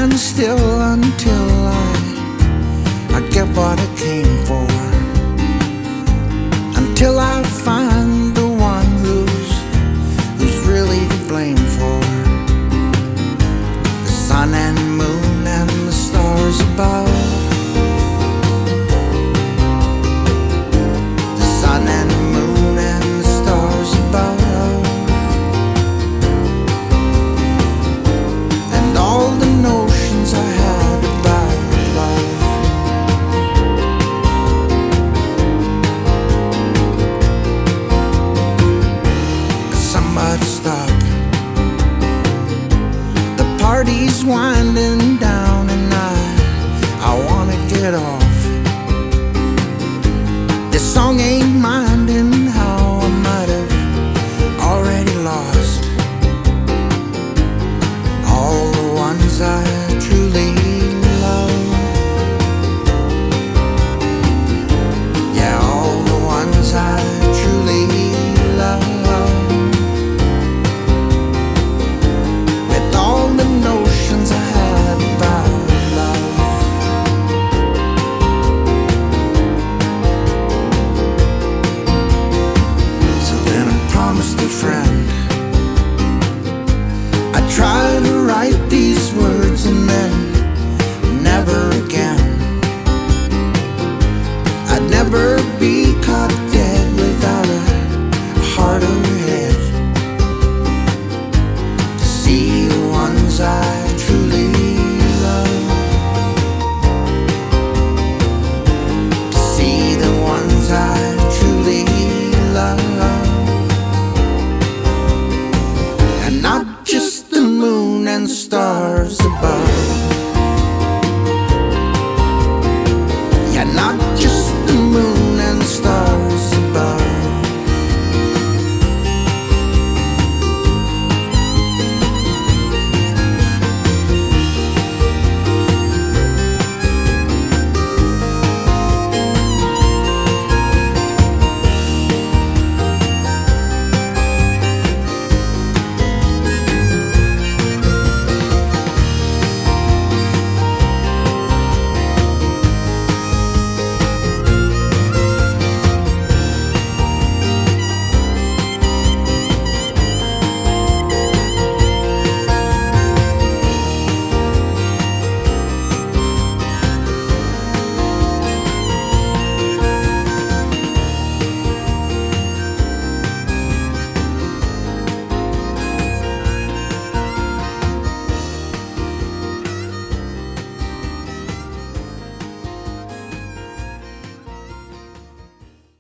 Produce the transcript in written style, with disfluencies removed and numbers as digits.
stand still until I get what I came for, until I find the one who's really to blame for the sun and moon and the stars above. The sun and moon and the stars above, and all the notions I had about love. Somebody stop, the party's wine